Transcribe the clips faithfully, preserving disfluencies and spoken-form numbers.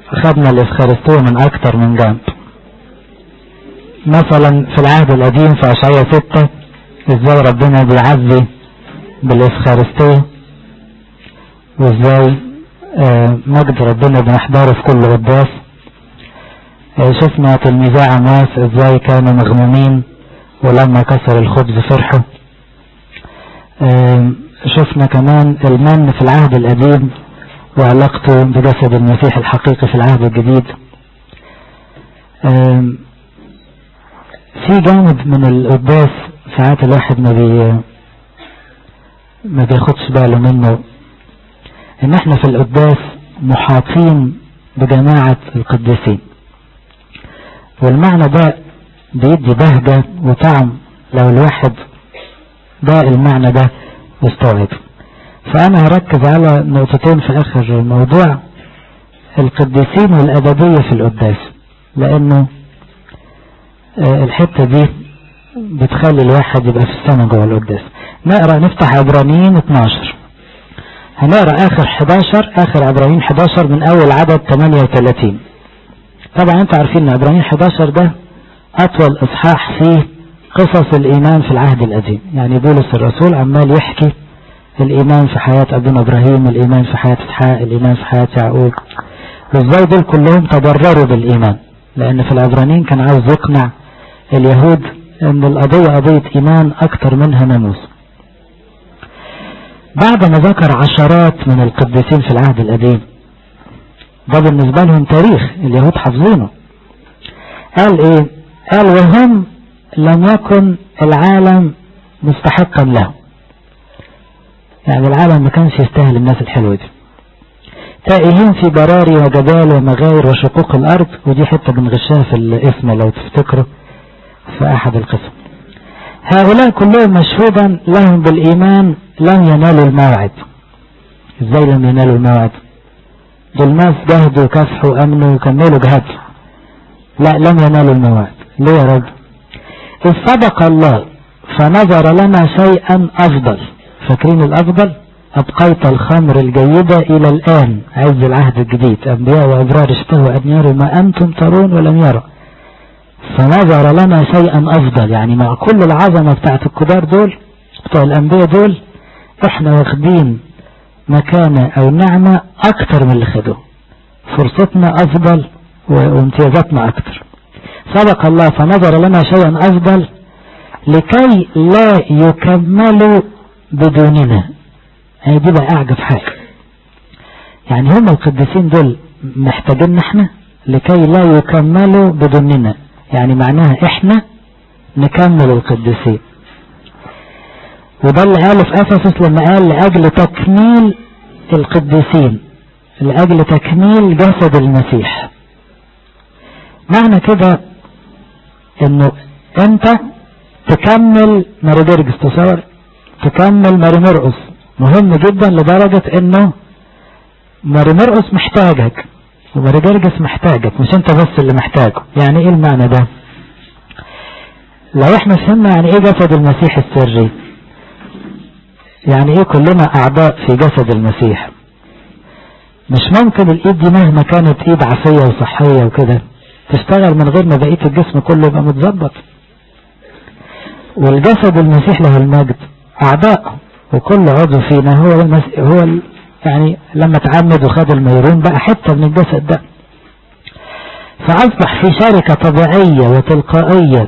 خدنا الإفخارستية من أكتر من جانب. مثلا في العهد القديم في أشعياء ستة ازاي ربنا بيعزي بالإفخارستية، وازاي آه مجد ربنا بنحضره في كل قداس. آه شفنا تلميذي عمواس ازاي كانوا مغمومين ولما كسر الخبز فرحوا. آه شفنا كمان المن في العهد القديم وعلاقته بجسد المسيح الحقيقي في العهد الجديد. آه في جانب من القداس ساعات الواحد ما بي ما بياخدش باله منه، ان احنا في القداس محاطين بجماعة القديسين، والمعنى ده بيدي بهجة وطعم لو الواحد ده المعنى ده مستوعب. فانا هركز على نقطتين في اخر الموضوع، القديسين والابدية في القداس، لانه الحتة دي بتخلي الواحد يبقى في السماء جوه القداس. نقرأ نفتح عبرانيين اتناشر، هنقرأ اخر حداشر، اخر عبرانيين حداشر من اول عدد تمانية وتلاتين. طبعا انتوا عارفين ان عبرانيين حداشر ده اطول اصحاح فيه قصص الايمان في العهد القديم، يعني بولس الرسول عمال يحكي الايمان في حياة ابونا ابراهيم، الايمان في حياة اسحاق، الايمان في حياة يعقوب، وازاي دول كلهم تضرروا بالايمان، لان في العبرانيين كان عاوز يقنع اليهود ان القضية قضية ايمان اكتر منها ناموس. بعد ما ذكر عشرات من القديسين في العهد القديم، ده بالنسبة لهم تاريخ اليهود حافظينه، قال ايه؟ قال وهم لم يكن العالم مستحقا له، يعني العالم ما كانش يستاهل الناس الحلوة دي، تائهين في براري وجبال ومغاير وشقوق الارض، ودي حتة بنغشها في الاسم لو تفتكروا في احد القسم. هؤلاء كلهم مشهودا لهم بالايمان لم ينالوا الموعد. ازاي لم ينالوا الموعد؟ دول ناس جهدوا وكافحوا امنوا وكملوا جهادهم، لا لم ينالوا الموعد. ليه يا رب؟ إذ سبق الله فنظر لنا شيئا افضل. فاكرين الافضل؟ ابقيت الخمر الجيدة الى الان، عز العهد الجديد، انبياء وابرار اشتهوا ان يروا ما انتم ترون ولم يروا، فنظر لنا شيئا افضل. يعني مع كل العظمة بتاعت الكبار دول بتوع الانبياء دول، احنا واخدين مكانة او نعمة اكتر من اللي خدوه، فرصتنا افضل وامتيازاتنا اكتر. سبق الله فنظر لنا شيئا افضل لكي لا يكملوا بدوننا. يعني دي بقى اعجب حاجة، يعني هم القديسين دول محتاجين احنا لكي لا يكملوا بدوننا، يعني معناها احنا نكمل القديسين. وده اللي قاله في افسس لما قال لاجل تكميل القديسين، لاجل تكميل جسد المسيح. معنى كده انه انت تكمل ماري جرجس، تصور تكمل ماري مرقس، مهم جدا لدرجة انه ماري مرقس محتاجك وماري جرجس محتاجك، مش انت بس اللي محتاجه. يعني ايه المعنى ده؟ لو احنا فهمنا يعني ايه جسد المسيح السري، يعني ايه كلنا اعضاء في جسد المسيح، مش ممكن الايد دي مهما كانت ايد عافية وصحية وكده تشتغل من غير ما بقية الجسم كله يبقى متظبط. والجسد المسيح له المجد اعضاء، وكل عضو فينا هو المس... هو ال... يعني لما تعمد وخد الميرون بقى حتة من الجسد ده، فاصبح في شركة طبيعية وتلقائية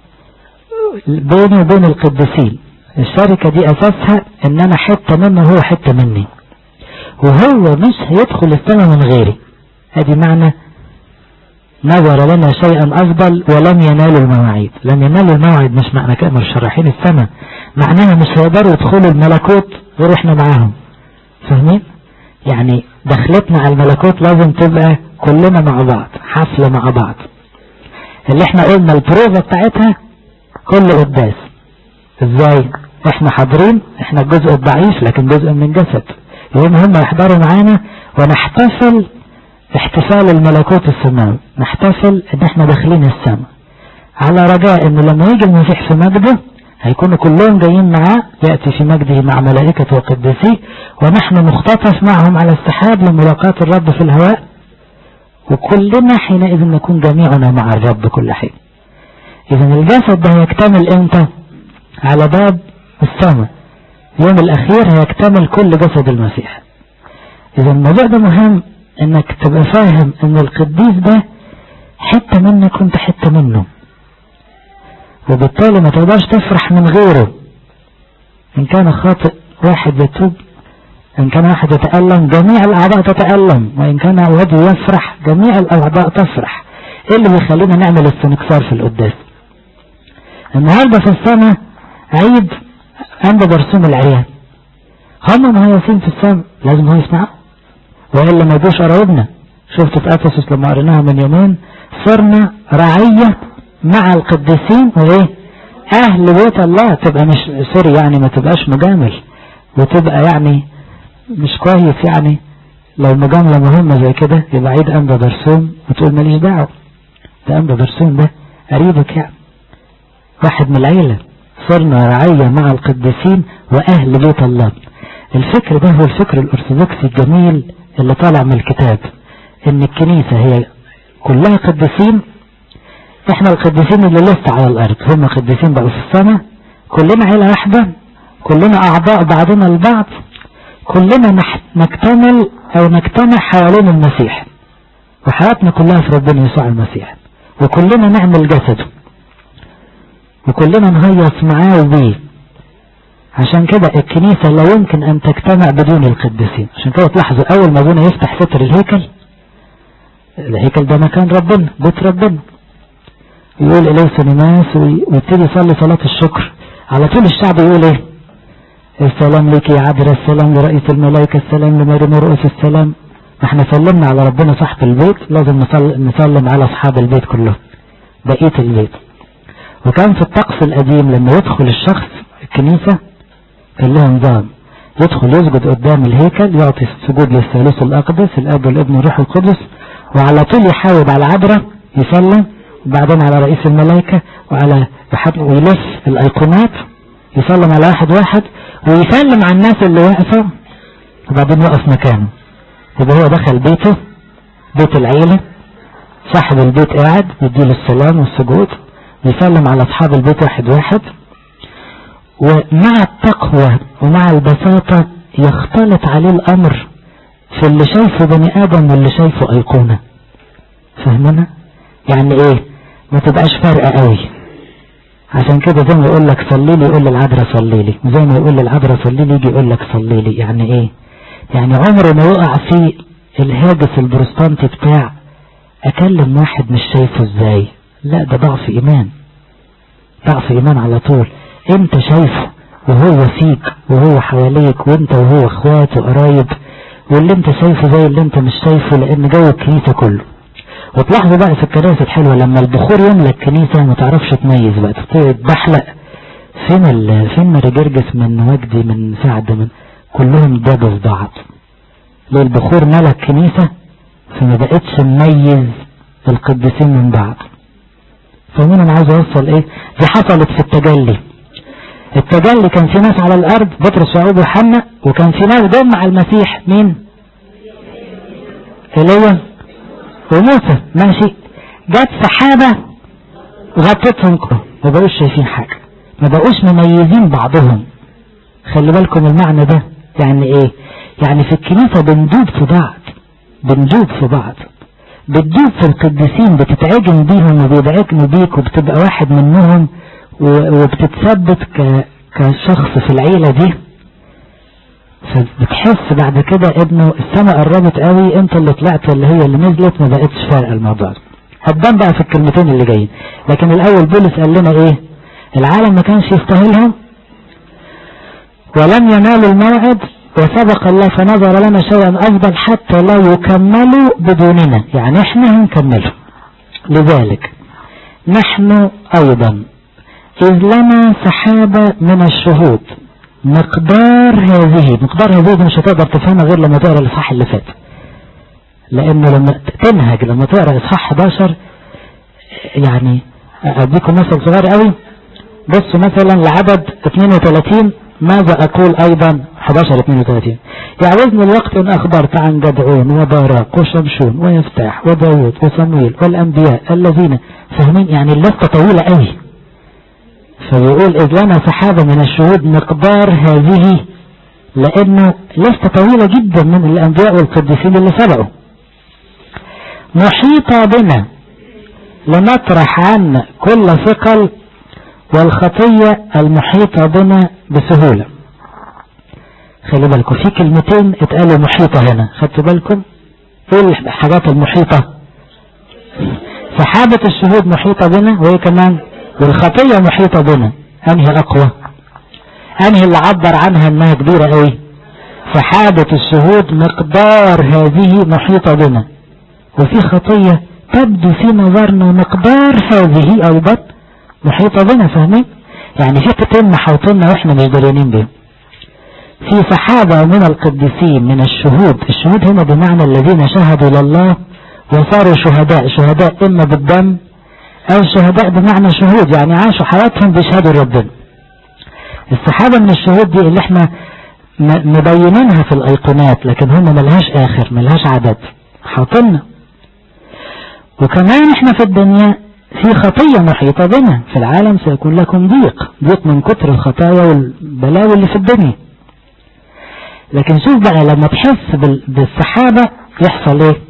بيني وبين القديسين. الشركة دي اساسها ان انا حتة منه وهو حتة مني، وهو مش هيدخل السماء من غيري. هذه معنى نظر لنا شيئا افضل ولم ينالوا المواعيد. لم ينالوا الموعد مش معنى كده مش شراحين السماء، معناها مش هيقدروا يدخلوا الملكوت غير احنا معاهم. فاهمين؟ يعني دخلتنا على الملكوت لازم تبقى كلنا مع بعض، حفلة مع بعض، اللي احنا قلنا البروفة بتاعتها كل قداس. ازاي؟ احنا حاضرين، احنا الجزء الضعيف لكن جزء من جسد، يوم هم يحضروا معانا ونحتفل احتفال الملكوت السماوي، نحتفل ان احنا داخلين السماء، على رجاء ان لما يجي المسيح في مجده هيكونوا كلهم جايين معاه، يأتي في مجده مع ملائكة وقدسيه، ونحن مختطف معهم على السحاب لملاقاة الرب في الهواء، وكلنا حينئذ نكون جميعنا مع الرب كل حين. إذا الجسد ده هيكتمل إمتى؟ على باب السماء، يوم الأخير هيكتمل كل جسد المسيح. إذا الموضوع ده مهم إنك تبقى فاهم إن القديس ده حتة منك وانت حتة منه، وبالتالي ما تقدرش تفرح من غيره. إن كان خاطئ واحد يتوب، إن كان واحد يتألم جميع الأعضاء تتألم، وإن كان واحد يفرح جميع الأعضاء تفرح. إيه اللي بيخلينا نعمل استنكسار في القداس؟ النهاردة في السماء عيد عند برسوم العريان، هم مهيصين في السماء لازم هو يسمعوا، وإلا ما يجوش قرايبنا. شفت في أفسس لما قريناها من يومين، صرنا رعية مع القديسين وإيه أهل بيت الله. تبقى مش سوري يعني ما تبقاش مجامل، وتبقى يعني مش كويس يعني لو مجاملة مهمة زي كده يبقى عيد أنبا برسوم وتقول ماليش دعوة، ده أنبا برسوم ده قريبك يعني واحد من العيلة. صرنا رعية مع القديسين وأهل بيت الله. الفكر ده هو الفكر الأرثوذكسي الجميل اللي طالع من الكتاب، إن الكنيسة هي كلها قديسين، إحنا القديسين اللي لسه على الأرض، هم قديسين بقوا في السماء، كلنا عيلة واحدة، كلنا أعضاء بعضنا البعض، كلنا نكتمل أو نجتمع حوالين المسيح، وحياتنا كلها في ربنا يسوع المسيح، وكلنا نعمل جسده، وكلنا نهيص معاه وبيه. عشان كده الكنيسة لا يمكن أن تجتمع بدون القديسين. عشان كده تلاحظوا أول ما ابونا يفتح ستر الهيكل، الهيكل ده مكان ربنا، بيت ربنا، يقول إليه سنماس ويبتدي يصلي صلاة الشكر. على طول الشعب يقول إيه؟ السلام لك يا عذراء، السلام لرئيس الملائكة، السلام لمريم رؤوس السلام. احنا سلمنا على ربنا صاحب البيت، لازم نسلم على أصحاب البيت كلهم، بقية البيت. وكان في الطقس القديم لما يدخل الشخص الكنيسة كان له نظام، يدخل يسجد قدام الهيكل، يعطي السجود للثالوث الأقدس الأب والابن والروح القدس، وعلى طول يحاول على عذراء يسلم، وبعدين على رئيس الملائكة، وعلى ويلف الأيقونات يسلم على واحد واحد، ويسلم على الناس اللي واقفة، وبعدين يقف مكانه. يبقى هو دخل بيته، بيت العيلة، صاحب البيت قاعد يديله السلام والسجود، يسلم على أصحاب البيت واحد واحد. ومع التقوى ومع البساطة يختلط عليه الأمر في اللي شايفه بني آدم واللي شايفه أيقونة. فهمنا؟ يعني إيه؟ ما تبقاش فارقة قوي. عشان كده زي ما يقول لك صلي لي يقول للعذراء صلي لي، وزي ما يقول للعذراء صلي لي يجي يقول لك صلي لي. يعني إيه؟ يعني عمره ما يقع في الهاجس البروستانتي بتاع أكلم واحد مش شايفه إزاي. لا، ده ضعف إيمان، ضعف إيمان على طول. انت شايفه وهو فيك وهو حواليك، وانت وهو اخوات وقرايب، واللي انت شايفه زي اللي انت مش شايفه، لان جو الكنيسة كله. وتلاحظوا بقى في الكنائس الحلوة لما البخور يملى الكنيسة ما تعرفش تميز بقى، تبتدي تبحلق فين ال فين مرجرجس من وجدي من سعد، من كلهم دابوا في بعض. ليه؟ البخور ملى الكنيسة فما بقتش نميز القديسين من بعض. فمين انا عاوز اوصل ايه؟ دي حصلت في التجلي. التجلي كان في ناس على الارض، بطرس ويعقوب ويوحنا، وكان في ناس جم مع المسيح. مين؟ ايليا وموسى. ماشي. جت سحابة غطتهم كلهم، ما بقوش شايفين حاجة، ما بقوش مميزين بعضهم. خلي بالكم المعنى ده يعني ايه؟ يعني في الكنيسة بندوب في بعض، بندوب في بعض، بتدوب في القديسين، بتتعجن بيهم وبيدعجنوا بيك، وبتبقى واحد منهم، وبتتثبت كشخص في العيلة دي. فبتحس بعد كده انه السماء قربت قوي، انت اللي طلعت اللي هي اللي نزلت، ما بقتش فارقه الموضوع. هتبان بقى في الكلمتين اللي جايين. لكن الاول بولس قال لنا ايه؟ العالم ما كانش يستاهلهم ولم ينالوا الموعد، وسبق الله فنظر لنا شيئا افضل حتى لا يكملوا بدوننا. يعني احنا هنكمله. لذلك نحن ايضا إذ لنا سحابة من الشهود مقدار هذه. مقدار هذه مش هتقدر تفهمها غير لما تقرأ الإصحاح اللي فات، لأنه لما تنهج لما تقرأ إصحاح حداشر. يعني أديكم مثل صغير قوي. بصوا مثلا لعدد اثنين وثلاثين ماذا أقول أيضا احد عشر اثنين وثلاثين يعوزني الوقت إن أخبرت عن جدعون وباراق وشمشون ويفتح وداود وصمويل والأنبياء الذين فاهمين، يعني اللفة طويلة قوي. فبيقول إذ لنا سحابة من الشهود مقدار هذه، لأنه لفة طويلة جدا من الأنبياء والقديسين اللي سبقوا. محيطة بنا لنطرح عنا كل ثقل والخطية المحيطة بنا بسهولة. خلي بالكم في كلمتين اتقالوا محيطة هنا، خدتوا بالكم ايه الحاجات المحيطة؟ سحابة الشهود محيطة بنا، وهي كمان والخطية محيطة بنا. انهي اقوى؟ انهي اللي عبر عنها انها كبيرة قوي؟ سحابة الشهود مقدار هذه محيطة بنا، وفي خطية تبدو في نظرنا مقدار هذه ايضا محيطة بنا. فاهمين؟ يعني في قتين محوطنا واحنا مش داريين بهم. في سحابة من القديسين من الشهود، الشهود هنا بمعنى الذين شهدوا لله وصاروا شهداء، شهداء اما بالدم او شهداء بمعنى شهود، يعني عاشوا حياتهم بيشهدوا لربنا. السحابة من الشهود دي اللي احنا مبينينها في الايقونات، لكن هم ملهاش اخر ملهاش عدد حاطلنا. وكمان احنا في الدنيا في خطية محيطة بنا، في العالم سيكون لكم ضيق، ضيق من كتر الخطايا والبلاوي اللي في الدنيا. لكن شوف بقى لما تحس بالسحابة يحصل ايه؟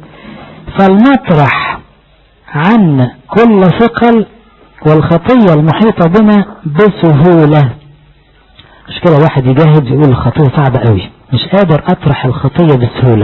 فلنطرح عن كل ثقل والخطية المحيطة بنا بسهولة. مش كده واحد يجاهد يقول الخطية صعبة قوي، مش قادر اطرح الخطية بسهولة.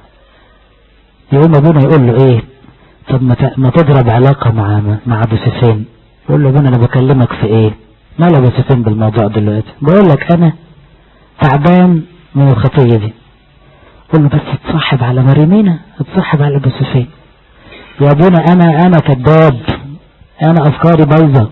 يقوم ابونا يقول له ايه؟ طب ما تضرب علاقة مع مع ابو سفين. يقول له ابونا انا بكلمك في ايه؟ مال ابو سفين بالموضوع دلوقتي؟ بقول لك انا تعبان من الخطية دي. قل له بس اتصاحب على مريمينا، اتصاحب على ابو سفين. يا ابونا انا انا كذاب، انا افكاري بايظة.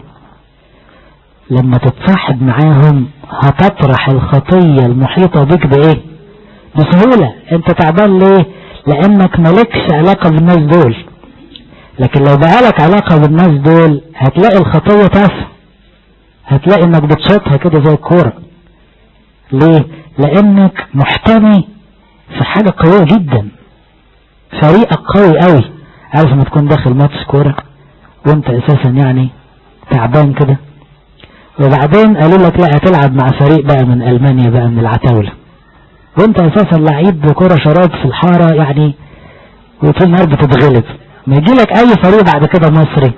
لما تتصاحب معاهم هتطرح الخطية المحيطة بك بايه؟ بسهولة. انت تعبان ليه؟ لانك مالكش علاقة بالناس دول. لكن لو بقالك علاقة بالناس دول هتلاقي الخطية تافهة، هتلاقي انك بتشوطها كده زي الكورة. ليه؟ لانك محتمي في حاجة قوية جدا، فريقك قوي قوي. عارف لما تكون داخل ماتش كورة وانت اساسا يعني تعبان كده، وبعدين قالوا لك لا هتلعب مع فريق بقى من المانيا بقى من العتاولة، وانت اساسا لعيب بكرة شراب في الحارة يعني، وطول النهار بتتغلب. ما يجي لك اي فريق بعد كده مصري،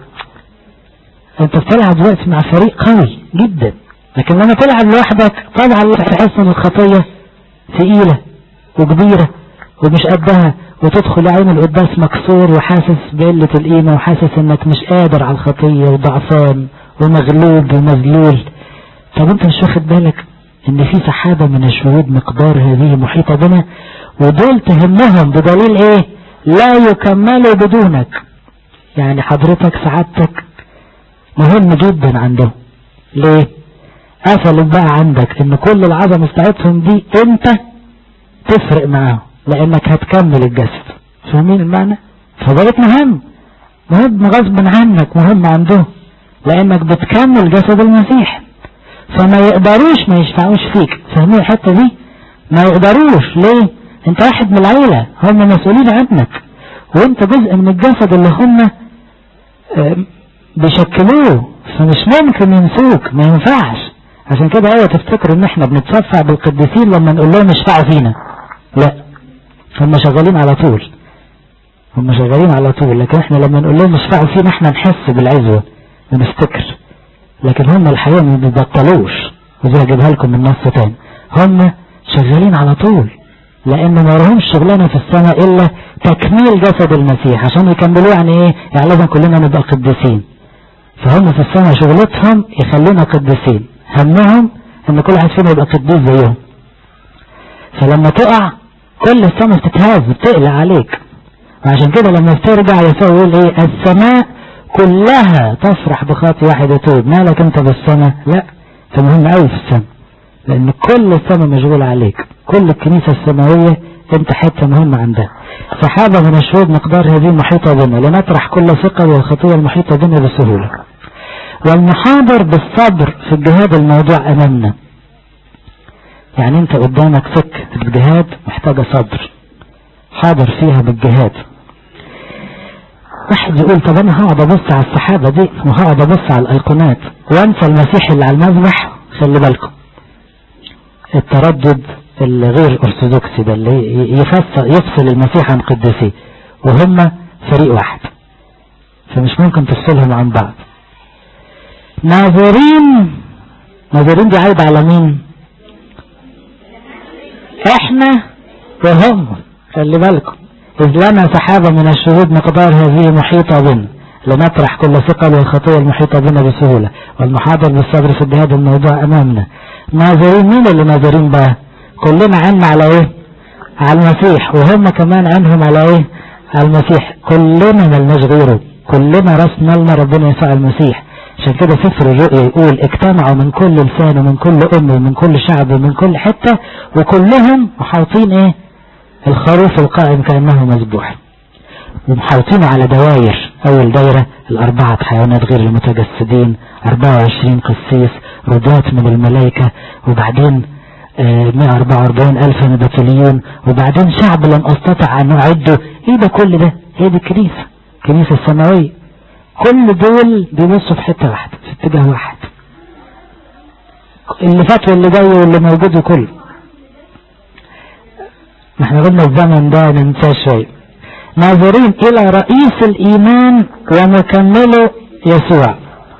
انت بتلعب دلوقتي مع فريق قوي جدا. لكن لما تلعب لوحدك طبعا تحس ان الخطية ثقيلة وكبيرة ومش قدها، وتدخل عين القداس مكسور وحاسس بقلة القيمة، وحاسس انك مش قادر على الخطية وضعفان ومغلوب ومذلول. طب انت مش واخد بالك ان في سحابة من الشهود مقدار هذه محيطة بنا، ودول تهمهم بدليل ايه؟ لا يكملوا بدونك. يعني حضرتك سعادتك مهم جدا عندهم. ليه؟ قفلوا بقى عندك ان كل العظمة بتاعتهم دي انت تفرق معاهم، لانك هتكمل الجسد. فاهمين المعنى؟ فبقيت مهم مهم غصب عنك، مهم عندهم لانك بتكمل جسد المسيح. فما يقدروش ما يشفعوش فيك. فاهمين الحتة دي؟ ما يقدروش. ليه؟ انت واحد من العيلة، هم مسؤولين عنك، وانت جزء من الجسد اللي هم بيشكلوه، فمش ممكن ينسوك، ما ينفعش. عشان كده ايوه تفتكروا ان احنا بنتشفع بالقديسين لما نقول لهم اشفعوا فينا؟ لا، هم شغالين على طول، هم شغالين على طول. لكن احنا لما نقول لهم اشفعوا فينا احنا نحس بالعزوة ونفتكر. لكن هم الحقيقة ما بيبطلوش، ودي هجيبها لكم من نص تاني. هم شغالين على طول، لان ما لهمش شغلانه في السماء الا تكميل جسد المسيح. عشان يكملوه يعني ايه؟ يعني لازم كلنا نبقى قديسين. فهم في السماء شغلتهم يخلونا قديسين، همهم ان كل واحد فينا يبقى قديس زيهم. فلما تقع كل السماء بتتهز بتقلق عليك. وعشان كده لما بترجع يسوع يقول ايه؟ السماء كلها تفرح بخاطئ واحد يتوب. مالك انت بالسماء؟ لا، انت مهم قوي في السماء، لان كل السماء مشغول عليك. كل الكنيسة السماوية انت حتة مهمة عندها. سحابة من الشهود مقدار هذه محيطة بنا لنطرح كل ثقل والخطية المحيطة بنا بسهولة، والمحاضر بالصبر في الجهاد الموضوع امامنا. يعني انت قدامك سكة الجهاد محتاجة صبر، حاضر فيها بالجهاد. واحد يقول طب انا هقعد ابص على السحابة دي وهقعد ابص على الايقونات وانسى المسيح اللي على المذبح. خلي بالكم التردد الغير ارثوذكسي ده اللي يفصل يفصل المسيح عن قدسيه، وهم فريق واحد فمش ممكن تفصلهم عن بعض. ناظرين، ناظرين دي عايدة على مين؟ احنا وهم. خلي بالكم إذ لنا سحابة من الشهود مقدار هذه محيطة بنا لنطرح كل ثقل والخطية المحيطة بنا بسهولة والمحاضر بالصبر في الجهاد الموضوع أمامنا. ناظرين، مين اللي ناظرين بقى؟ كلنا عنا على ايه؟ على المسيح، وهم كمان عنهم على ايه؟ على المسيح. كلنا ملناش غيره، كلنا راس مالنا ربنا يسوع المسيح. عشان كده سفر الرؤيا يقول اجتمعوا من كل لسان ومن كل أم ومن كل شعب ومن كل حتة وكلهم محاوطين ايه؟ الخروف القائم كأنه مذبوح، ومحاوطينه على دواير. اول دايرة الاربعة حيوانات غير المتجسدين، اربعة وعشرين قسيس، رضات من الملائكة، وبعدين مئة واربعة واربعين الف من البطليون، وبعدين شعب لم استطع ان اعده. ايه ده كل ده؟ هي دي الكنيسة، الكنيسة السماوية. كل دول بيبصوا في حتة واحدة، في اتجاه واحد، اللي فات واللي جاي واللي موجود كله. احنا قلنا الزمن ده ننساه شوية. ناظرين الى رئيس الايمان ومكمله يسوع.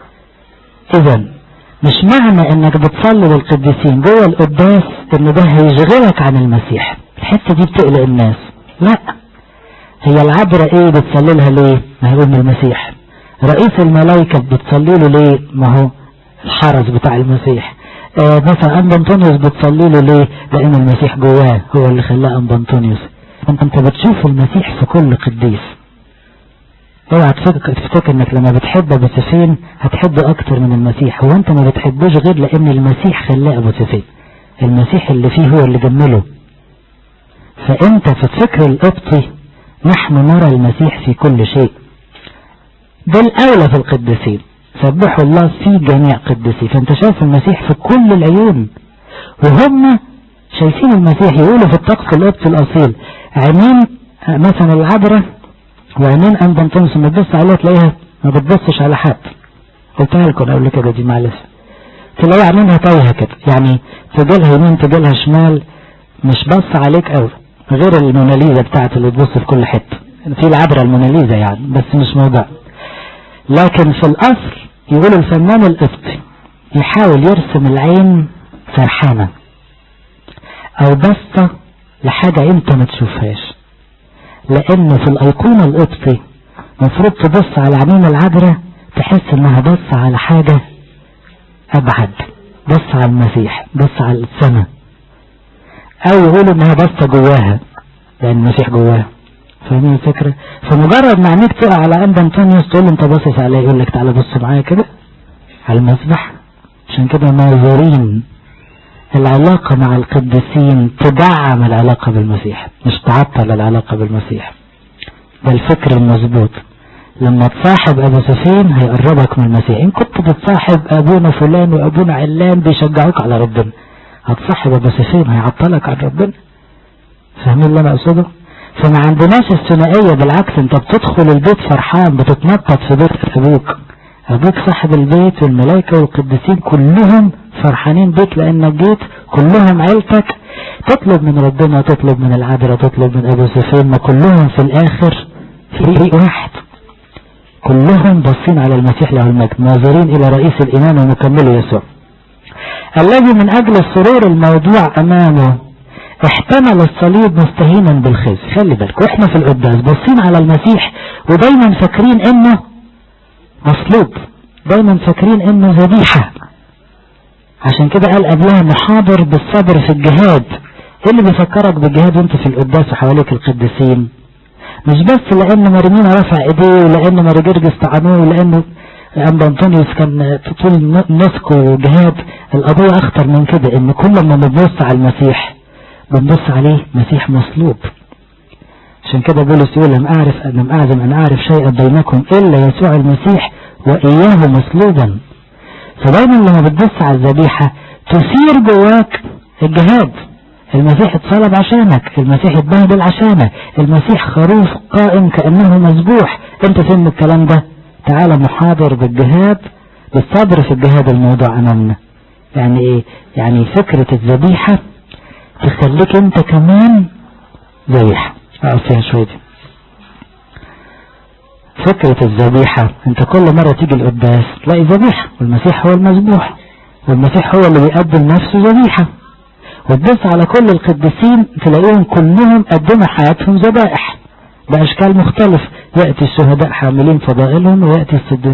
اذا مش معنى انك بتصلي للقديسين جوه القداس ان ده هيشغلك عن المسيح. الحتة دي بتقلق الناس. لا، هي العبرة ايه بتصلي لها ليه؟ ما هو ابن المسيح. رئيس الملائكة بتصلي له ليه؟ ما هو الحرس بتاع المسيح. آه مثلا أنبا أنطونيوس بتصلي له ليه؟ لأن المسيح جواه، هو اللي خلاه أنبا أنطونيوس. انت انت بتشوف المسيح في كل قديس. اوعى تفتكر انك لما بتحب ابو سفين هتحبه اكتر من المسيح. هو انت ما بتحبوش غير لان المسيح خلاه ابو سفين، المسيح اللي فيه هو اللي جمله. فانت في الفكر القبطي نحن نرى المسيح في كل شيء. بالاولى في القديسين، سبحوا الله في جميع قديسيه. فانت شايف المسيح في كل العيون، وهم شايفين المسيح. يقولوا في الطقس القبطي الاصيل عينين مثلا العذراء وعينين أنبا أنطونيوس ما تبص عليها تلاقيها ما بتبصش على حد. قلتها لكم قبل كده دي معلش. تلاقي عينينها تايهه كده، يعني تجيلها يمين تجيلها شمال، مش بص عليك قوي. غير الموناليزا بتاعت اللي تبص في كل حته، في العبره الموناليزا يعني، بس مش موضوع. لكن في الاصل يقول الفنان القبطي يحاول يرسم العين سرحانه او بصه لحاجه انت ما تشوفهاش، لان في الايقونه القبطي مفروض تبص على عينين العذراء تحس انها بص على حاجه ابعد، بص على المسيح، بص على السماء. او يقولوا انها بصه جواها لان المسيح جواها. فاهمين الفكره؟ فمجرد ما عينيك تقع على أنبا أنطونيوس تقول له انت باصص عليه، يقول لك تعالى بص معايا كده على المسبح. عشان كده ناظرين. العلاقه مع القديسين تدعم العلاقه بالمسيح، مش تعطل العلاقه بالمسيح. ده الفكر المظبوط. لما تصاحب ابو سفين هيقربك من المسيح. ان كنت بتصاحب ابونا فلان وابونا علان بيشجعوك على ربنا، هتصاحب ابو سفين هيعطلك عن ربنا. فاهمين اللي انا اقصده؟ فما عندناش الثنائيه، بالعكس انت بتدخل البيت فرحان، بتتنطط في بيت ابوك. ابوك صاحب البيت والملائكه والقديسين كلهم فرحانين بيك لانك جيت، كلهم عيلتك. تطلب من ربنا، تطلب من العذراء، تطلب من ابو سفين، ما كلهم في الاخر فريق واحد، كلهم باصين على المسيح له المجد، ناظرين الى رئيس الايمان ومكمله يسوع الذي من اجل السرور الموضوع امامه احتمل الصليب مستهينا بالخزي. خلي بالك واحنا في القداس باصين على المسيح ودايما فاكرين انه مصلوب، دايما فاكرين انه ذبيحه. عشان كده قال قبلها محاضر بالصبر في الجهاد. ايه اللي بيفكرك بالجهاد وانت في القداس وحواليك القديسين؟ مش بس لان مريمينا رفع ايديه ولان ماري جرجس طعنوه ولانه أنبا أنطونيوس كان طول نسك وجهاد. القضية اخطر من كده، ان كل ما بنبص على المسيح بنبص عليه مسيح مصلوب. عشان كده بولس يقول لم اعرف لم اعزم ان اعرف شيئا بينكم الا يسوع المسيح واياه مصلوبا. فدايما لما بتبص على الذبيحة تثير جواك الجهاد، المسيح اتصلب عشانك، المسيح اتبهدل عشانك، المسيح خروف قائم كأنه مذبوح. انت فين الكلام ده؟ تعالى محاضر بالجهاد، بالصبر في الجهاد الموضوع امامنا. يعني ايه؟ يعني فكرة الذبيحة تخليك انت كمان ذبيحة. اقف فيها شوية. فكرة الذبيحة، انت كل مرة تيجي القداس تلاقي ذبيحة، والمسيح هو المذبوح، والمسيح هو اللي بيقدم نفسه ذبيحة. وتبص على كل القديسين تلاقيهم كلهم قدموا حياتهم ذبائح بأشكال مختلف. يأتي الشهداء حاملين فضائلهم، ويأتي الصديق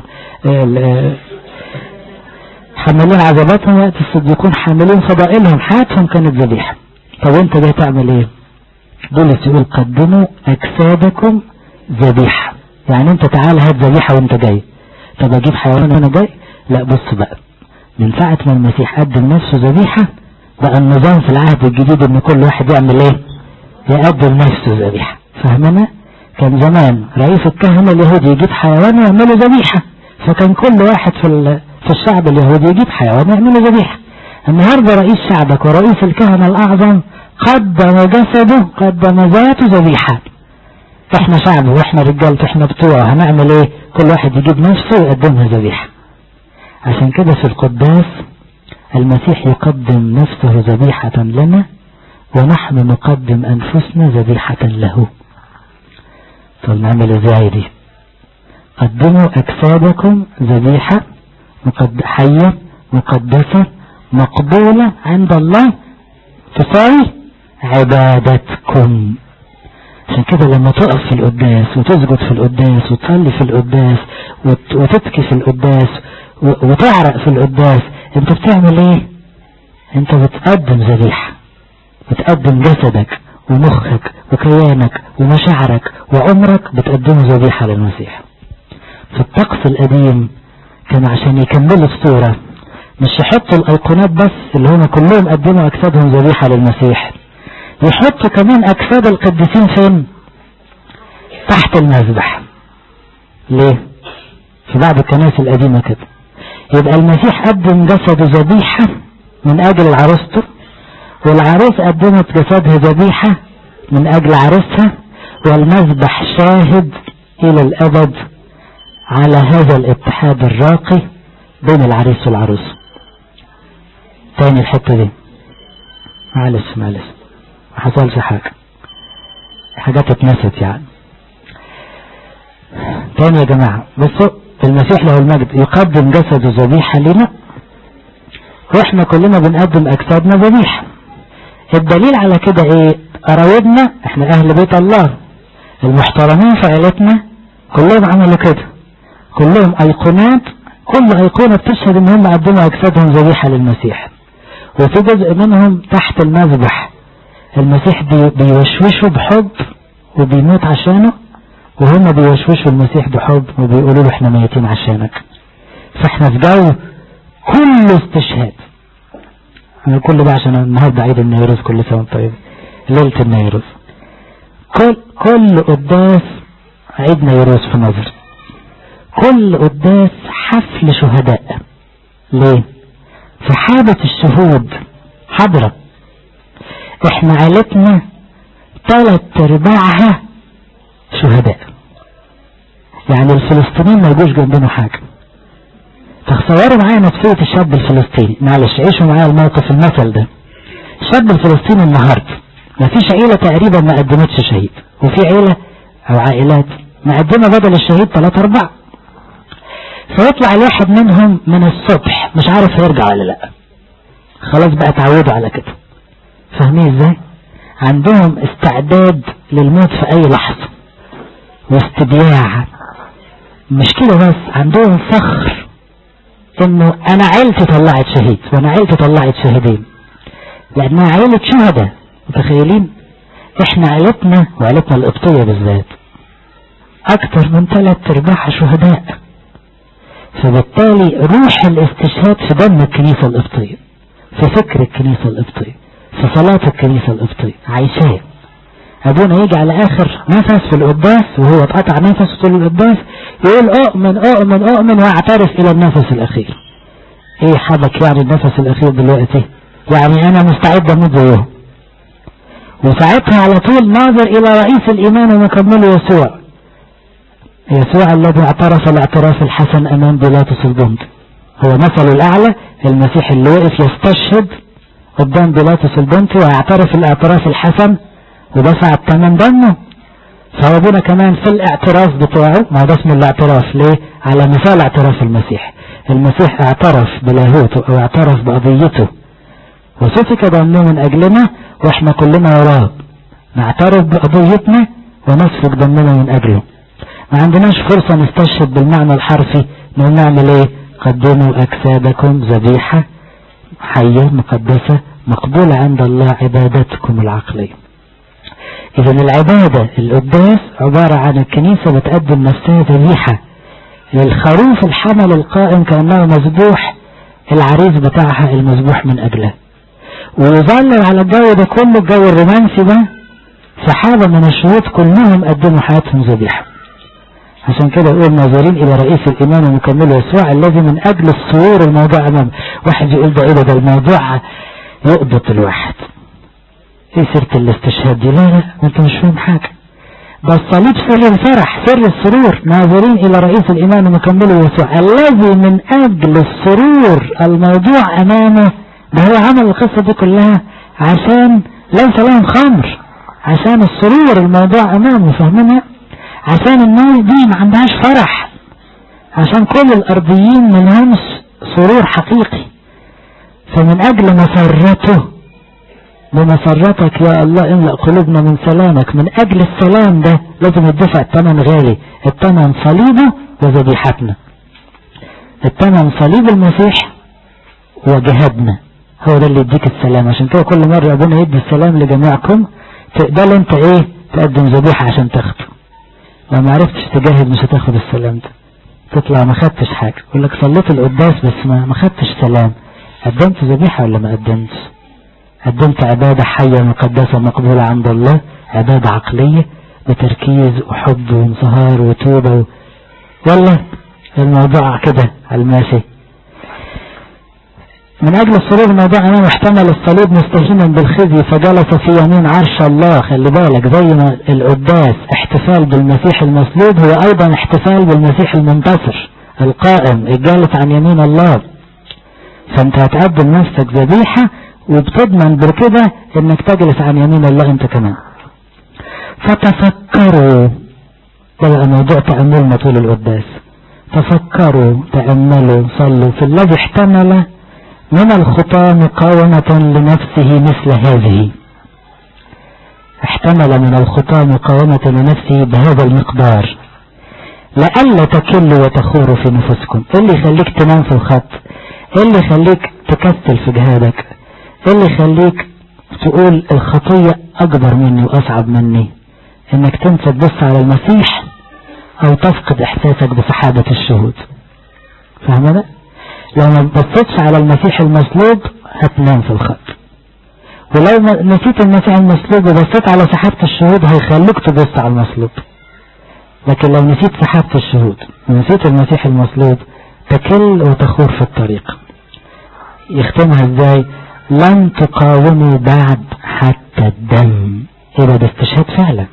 حاملين عذاباتهم، ويأتي الصديقون حاملين فضائلهم. حياتهم كانت ذبيحة. طب انت جاي تعمل ايه؟ بولس يقول قدموا اجسادكم ذبيحة. يعني انت تعال هات ذبيحة وانت جاي. طب اجيب حيوان وانا جاي؟ لا، بص بقى، من ساعة ما المسيح قدم نفسه ذبيحة بقى النظام في العهد الجديد ان كل واحد يعمل ايه؟ يقدم نفسه ذبيحة. فهمنا؟ كان زمان رئيس الكهنة اليهودي يجيب حيوان ويعمله ذبيحة، فكان كل واحد في في الشعب اليهودي يجيب حيوان ويعمله ذبيحة. النهارده رئيس شعبك ورئيس الكهنة الأعظم قدم جسده، قدم ذاته ذبيحة. احنا شعب واحنا رجالته، احنا بتوعه، هنعمل ايه؟ كل واحد يجيب نفسه ويقدمها ذبيحة. عشان كده في القداس المسيح يقدم نفسه ذبيحة لنا، ونحن نقدم أنفسنا ذبيحة له. طب نعمل ازاي دي؟ قدموا أجسادكم ذبيحة حية مقدسة مقبولة عند الله تساوي عبادتكم. عشان كده لما تقف في القداس وتسجد في القداس وتصلي في القداس وتبكي في القداس وتعرق في القداس، انت بتعمل ايه؟ انت بتقدم ذبيحة، بتقدم جسدك ومخك وكيانك ومشاعرك وعمرك، بتقدمه ذبيحة للمسيح. في الطقس القديم كان عشان يكملوا الصورة مش يحطوا الايقونات بس اللي هم كلهم قدموا اجسادهم ذبيحة للمسيح، يحطوا كمان اجساد القديسين فين؟ تحت المذبح. ليه؟ في بعض الكنائس القديمة كده يبقى المسيح قدم جسده ذبيحة من اجل عروسته، والعروس قدمت جسدها ذبيحة من اجل عريسها، والمذبح شاهد الى الابد على هذا الاتحاد الراقي بين العريس والعروس. تاني الحتة دي، معلش معلش ما حصلش حاجة، حاجات اتنست يعني. تاني يا جماعة بصوا، المسيح له المجد يقدم جسده ذبيحة لنا، واحنا كلنا بنقدم اجسادنا ذبيحة. الدليل على كده ايه؟ قرايبنا، احنا اهل بيت الله المحترمين في عيلتنا كلهم عملوا كده، كلهم ايقونات، كل ايقونة بتشهد ان هم قدموا اجسادهم ذبيحة للمسيح. وفي جزء منهم تحت المذبح المسيح بي بيوشوشوا بحب وبيموت عشانه، وهم بيوشوشوا المسيح بحب وبيقولوا له احنا ميتين عشانك. فاحنا في جو كل استشهاد. انا كل ده عشان النهارده عيد النيروز، كل سنه وانت طيب، ليله النيروز. كل كل قداس عيد نيروز في نظر، كل قداس حفل شهداء. ليه؟ سحابة الشهود حضرة. احنا عيلتنا ثلاث ارباعها شهداء، يعني الفلسطينيين ما يجوش جنبنا حاجة. فتصوروا معايا نفسية الشاب الفلسطيني، معلش عيشوا معايا الموقف المثل ده. الشاب الفلسطيني النهارده ما فيش عيلة تقريبا ما قدمتش شهيد، وفي عيلة او عائلات مقدمة بدل الشهيد ثلاثة اربعة. فيطلع الواحد منهم من الصبح مش عارف هيرجع ولا لا، خلاص بقى اتعودوا على كده. فاهمين ازاي؟ عندهم استعداد للموت في اي لحظة واستبياع. مش كده بس، عندهم فخر انه انا عيلتي طلعت شهيد وانا عيلتي طلعت شهيدين، لانها عيلة شهداء. متخيلين؟ احنا عيلتنا وعيلتنا القبطية بالذات اكتر من ثلاث ارباع شهداء. فبالتالي روح الاستشهاد في دم الكنيسة القبطية، في فكر الكنيسة القبطية، في صلاة الكنيسة القبطية عايشاه. ابونا يجي على اخر نفس في القداس وهو اتقطع نفسه طول القداس يقول اؤمن اؤمن اؤمن واعترف الى النفس الاخير. ايه حبك يعني النفس الاخير دلوقتي؟ يعني انا مستعد اموت زيهم. وساعتها على طول ناظر الى رئيس الايمان ومكمله يسوع، يسوع الذي اعترف الاعتراف الحسن امام بيلاطس البنطي، هو مثل الاعلى، المسيح اللي وقف يستشهد قدام بيلاطس البنطي ويعترف الاعتراف الحسن ودفع الثمن دمه. فهو ابونا كمان في الاعتراف بتاعه، ما ده اسمه الاعتراف ليه؟ على مثال اعتراف المسيح. المسيح اعترف بلاهوته او اعترف بقضيته وسفك دمه من اجلنا، واحنا كلنا وراه نعترف بقضيتنا ونسفك دمنا من اجله. ما عندناش فرصة نستشهد بالمعنى الحرفي، نقول نعمل ايه؟ قدموا اجسادكم ذبيحة حية مقدسة مقبولة عند الله عبادتكم العقلية. اذا العبادة القداس عبارة عن الكنيسة بتقدم نفسها ذبيحة للخروف الحمل القائم كأنه مذبوح، العريس بتاعها المذبوح من اجله. ويظلل على الجو ده كله، الجو الرومانسي ده، سحابة من الشهود كلهم قدموا حياتهم ذبيحة. عشان كده يقول ناظرين الى رئيس الايمان ومكمله يسوع الذي من اجل السرور الموضوع امامه. واحد يقول ده ايه ده, ده الموضوع يقبط الواحد، ايه سيرة الاستشهاد دي؟ لا لا انت مش فاهم حاجة، ده الصليب سر الفرح سر السرور. ناظرين الى رئيس الايمان ومكمله يسوع الذي من اجل السرور الموضوع امامه. ده هو عمل القصة دي كلها عشان ليس لهم خمر، عشان السرور الموضوع امامه، فاهمينها؟ عشان الناس دي ما عندهاش فرح، عشان كل الارضيين ملهمش سرور حقيقي. فمن اجل مسرته، بمسرتك يا الله املأ قلوبنا من سلامك، من اجل السلام ده لازم يدفع الثمن غالي، الثمن صليبه وذبيحتنا، الثمن صليب المسيح وجهادنا، هو ده اللي يديك السلام. عشان كده كل مرة ابونا يدي السلام لجميعكم، تقبل انت ايه؟ تقدم ذبيحة عشان تاخده. لو ما عرفتش تجاهد مش هتاخد السلام ده، تطلع ما خدتش حاجة. يقول لك صليت القداس بس ما ما خدتش سلام. قدمت ذبيحة ولا ما قدمتش؟ قدمت عبادة حية مقدسة مقبولة عند الله، عبادة عقلية بتركيز وحب وانصهار وتوبة و... ولا الموضوع كده على الماشي؟ من اجل السرور الموضوع امامه احتمل الصليب مستهينا بالخزي فجلس في يمين عرش الله. خلي بالك زي ما القداس احتفال بالمسيح المصلوب، هو ايضا احتفال بالمسيح المنتصر القائم الجالس عن يمين الله. فانت هتقدم نفسك ذبيحة وبتضمن بكده انك تجلس عن يمين الله انت كمان. فتفكروا، ده بقى موضوع تأملنا طول القداس. تفكروا تأملوا صلوا في الذي احتمل من الخطى مقاومة لنفسه مثل هذه. احتمل من الخطى مقاومة لنفسه بهذا المقدار لألا تكلوا وتخوروا في نفسكم. ايه اللي يخليك تنام في الخط؟ ايه اللي يخليك تكسل في جهادك؟ ايه اللي يخليك تقول الخطية اكبر مني واصعب مني؟ انك تنسى تبص على المسيح او تفقد احساسك بسحابة الشهود. فاهمة ده؟ لو ما بصيتش على المسيح المصلوب هتنام في الخط، ولو نسيت المسيح المصلوب وبصيت على سحابة الشهود هيخليك تبص على المصلوب. لكن لو نسيت سحابة الشهود ونسيت المسيح المصلوب تكل وتخور في الطريق. يختمها ازاي؟ لن تقاوموا بعد حتى الدم. ايه ده؟ استشهاد فعلا،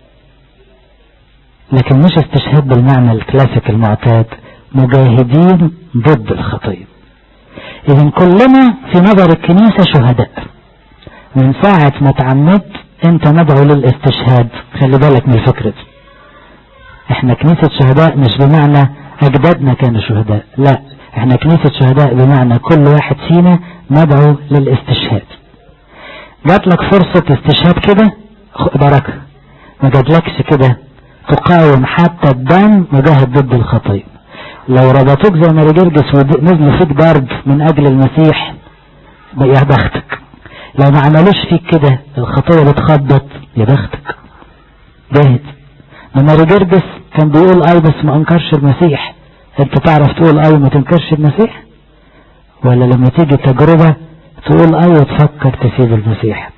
لكن مش استشهاد بالمعنى الكلاسيك المعتاد، مجاهدين ضد الخطية. اذن كلنا في نظر الكنيسة شهداء. من ساعة ما تعمدت انت مدعو للاستشهاد. خلي بالك من الفكرة دي. احنا كنيسة شهداء مش بمعنى اجدادنا كانوا شهداء، لا، احنا كنيسة شهداء بمعنى كل واحد فينا مدعو للاستشهاد. جات لك فرصة استشهاد كده بركة، ما جاتلكش كده تقاوم حتى الدم مجاهد ضد الخطية. لو ربطوك زي ما رجرجس ونزلوا فيك ضرب من اجل المسيح يا بختك. لو ما عملوش فيك كده الخطية بتخبط يا بختك، جاهد. لما رجرجس كان بيقول اي بس ما انكرش المسيح. انت تعرف تقول اي ما تنكرش المسيح؟ ولا لما تيجي تجربة تقول اي وتفكر تسيب المسيح؟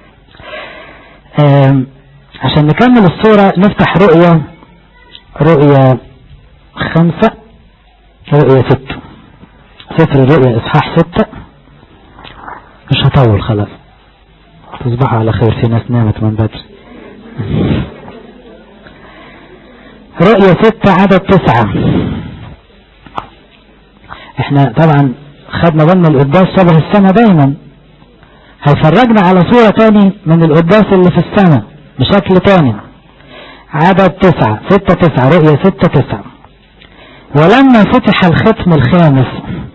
عشان نكمل الصورة نفتح رؤية رؤية خمسة رؤية ستة، سفر الرؤية اصحاح ستة. مش هطول خلاص. تصبحوا على خير، في ناس نامت من بدري. رؤية ستة عدد تسعة. احنا طبعا خدنا بالنا القداس شبه السماء دايما، هيفرجنا على صورة تاني من القداس اللي في السماء بشكل تاني. عدد تسعة ستة تسعة رؤية ستة تسعة. ولما فتح الختم الخامس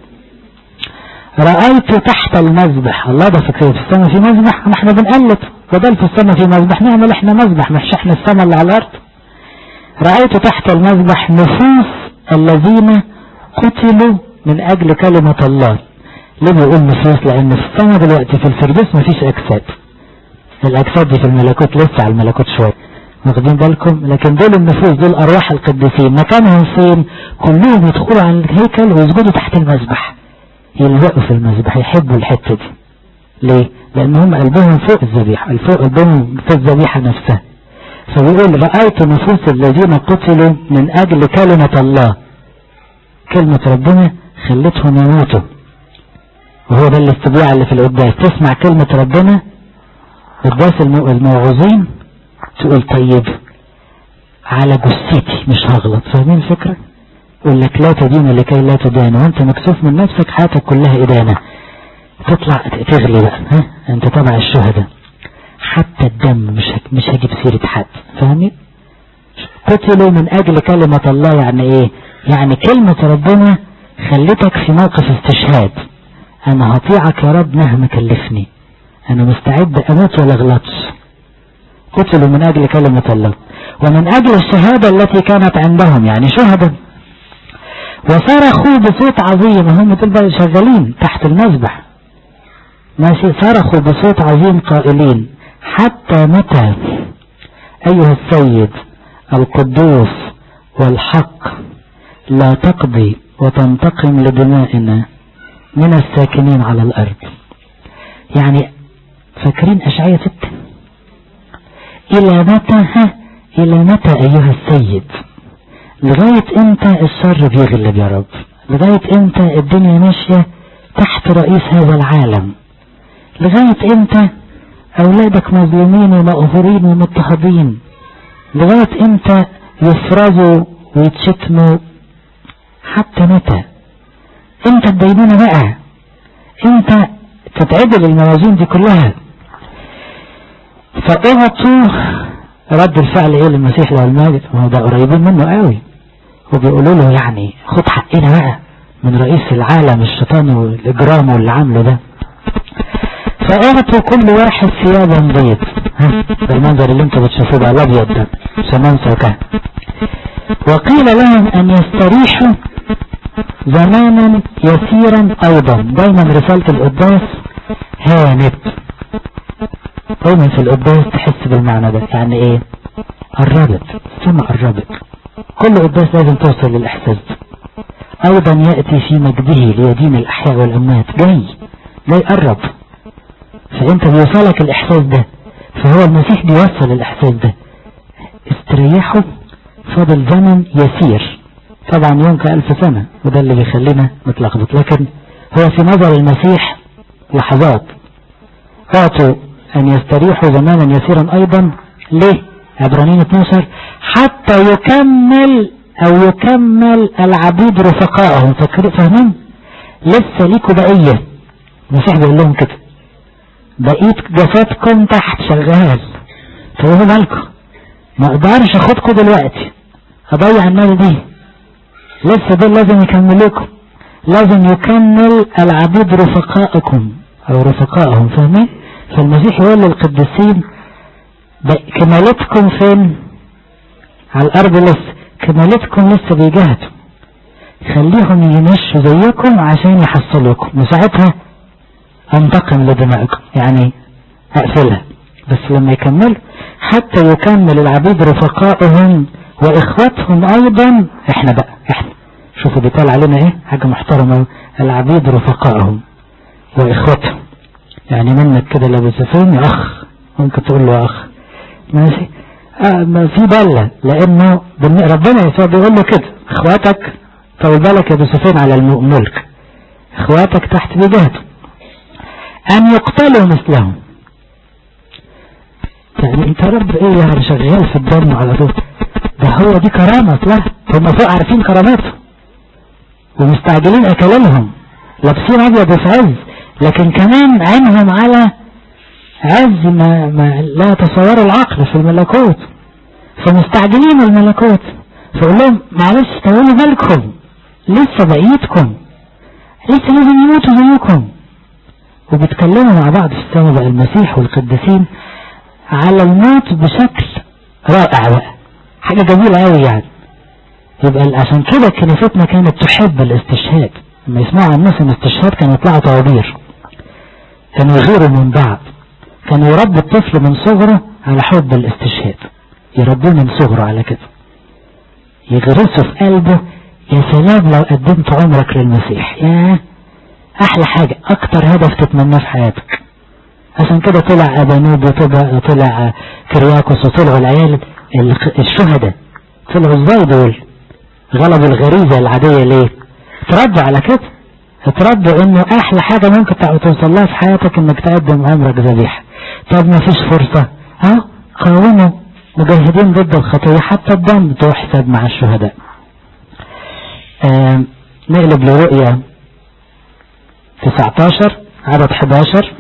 رأيت تحت المذبح. الله، ده فكرة في السماء في مذبح؟ ما احنا بنقلد، بدل في السماء في مذبح نعمل احنا مذبح، مش احنا السماء اللي على الارض. رأيت تحت المذبح نفوس الذين قتلوا من اجل كلمة الله. ليه بيقول نفوس؟ لان في السماء دلوقتي في الفردوس مفيش اجساد، الاجساد دي في الملكوت لسه على الملكوت شوية، واخدين بالكم؟ لكن دول النفوس، دول ارواح القديسين، مكانهم فين؟ كلهم يدخلوا على الهيكل ويسجدوا تحت المذبح، يلزقوا في المذبح، يحبوا الحتة دي. ليه؟ لان هم قلبهم فوق الذبيحة، الفوق قلبهم في الذبيحة نفسها. فبيقول رأيت نفوس الذين قتلوا من اجل كلمة الله. كلمة ربنا خلتهم يموتوا، وهو ده الاستبياع اللي في القداس. تسمع كلمة ربنا قداس الموعظين تقول طيب على جثتي مش هغلط. فاهمين الفكرة؟ يقول لك لا تدين لكي لا تدان، وانت مكسوف من نفسك حياتك كلها ادانة، تطلع تغلي بقى. ها انت تبع الشهداء، حتى الدم مش مش هجيب سيرة حد. فاهمين؟ قتلوا من اجل كلمة الله. يعني ايه؟ يعني كلمة ربنا خلتك في موقف استشهاد. انا هطيعك يا رب مهما كلفني، انا مستعد اموت ولا اغلطش. قتلوا من اجل كلمة الله ومن اجل الشهادة التي كانت عندهم، يعني شهداء. وصرخوا بصوت عظيم، هم دول شغالين تحت المذبح ماشي، صرخوا بصوت عظيم قائلين حتى متى ايها السيد القدوس والحق لا تقضي وتنتقم لدمائنا من الساكنين على الارض. يعني فاكرين اشعياء ستة؟ الى متى؟ ها الى متى ايها السيد؟ لغاية امتى الشر بيغلب يا رب؟ لغاية امتى الدنيا ماشية تحت رئيس هذا العالم؟ لغاية امتى اولادك مظلومين ومقهورين ومضطهدين؟ لغاية امتى يفرزوا ويتشتموا؟ حتى متى؟ امتى الدينونة بقى؟ امتى تتعدل الموازين دي كلها؟ فاعطوا رد الفعل ايه للمسيح له المجد؟ هو ده قريبين منه قوي، وبيقولوا له يعني خد حقنا بقى من رئيس العالم الشيطان والاجرام واللي عامله ده. فاعطوا كل واحد ثيابا بيض. ها ده المنظر اللي انتوا بتشوفوه ده الابيض ده شمامسة وكهن. وقيل لهم ان يستريحوا زمانا يسيرا ايضا. دايما رسالة القداس هانت، دايما في القداس تحس بالمعنى ده. يعني ايه؟ قربت السماء، قربت. كل قداس لازم توصل للاحساس ده. ايضا يأتي في مجده ليدين الاحياء والاموات. جاي جاي قرب، فانت بيوصلك الاحساس ده. فهو المسيح بيوصل الاحساس ده. استريحوا، فاضل زمن يسير. طبعا يوم كألف سنة، وده اللي بيخلينا متلخبط، لكن هو في نظر المسيح لحظات. اعطوا ان يستريحوا زمانا يسيرا ايضا. ليه؟ عبرانيين اتناشر حتى يكمل او يكمل العبيد رفقائهم. فاهمين؟ لسه ليكوا بقية. المسيح بيقول لهم كده بقيت جسدكم تحت شغال، فهو مالكم؟ ما اقدرش اخدكم دلوقتي، هضيع النار دي، لسه دول لازم يكملوكم، لازم يكمل العبيد رفقائكم او رفقائهم. فاهمين؟ فالمسيح يقول للقديسين كمالتكم فين؟ على الارض لسه، كمالتكم لسه بيجهدوا، خليهم يمشوا زيكم عشان يحصلوكم، وساعتها انتقم لدمائكم، يعني اقفلها. بس لما يكملوا حتى يكمل العبيد رفقائهم واخواتهم ايضا. احنا بقى احنا شوفوا بيطال علينا ايه، حاجة محترمة. العبيد رفقائهم واخواتهم، يعني منك كده لو بيسافرون يا اخ، ممكن تقول له يا اخ ماشي. آه ما في بالله، لانه ربنا يسوع بيقول له كده اخواتك طول بالك يا بيسافرون على الملك، اخواتك تحت بجهد. أن يقتلوا مثلهم. يعني انت رب ايه يعني شغال في الدم على طول؟ ده هو دي كرامة له، هم فوق عارفين كراماته ومستعجلين اكلالهم، لابسين ابيض في عز، لكن كمان عينهم على عز ما, ما لا تصور العقل في الملكوت، فمستعجلين الملكوت. فقول لهم معلش طولوا بالكم، لسه بقيتكم لسه لازم يموتوا زيكم. وبيتكلموا مع بعض في السماء بقى المسيح والقديسين على الموت بشكل رائع بقى، حاجة جميلة قوي يعني. يبقى عشان كده كنيستنا كانت تحب الاستشهاد، لما يسمعوا عن ناس الاستشهاد كانوا يطلعوا طوابير، كانوا يغيروا من بعض، كانوا يربوا الطفل من صغره على حب الاستشهاد، يربوه من صغره على كده، يغرسوا في قلبه يا سلام لو قدمت عمرك للمسيح، يا احلى حاجة، اكتر هدف تتمناه في حياتك. عشان كده طلع ابانوب وطلع طلع كرياكوس وطلعوا العيال الشهداء، طلعوا ازاي دول؟ غلبوا الغريزة العادية ليه؟ اتربوا على كده، اتربوا انه احلى حاجة ممكن توصل لها في حياتك انك تقدم عمرك ذبيحة. طب ما فيش فرصة، اهو قاوموا مجاهدين ضد الخطية حتى الدم تحسب مع الشهداء. نقلب لرؤية تسعتاشر عدد حداشر.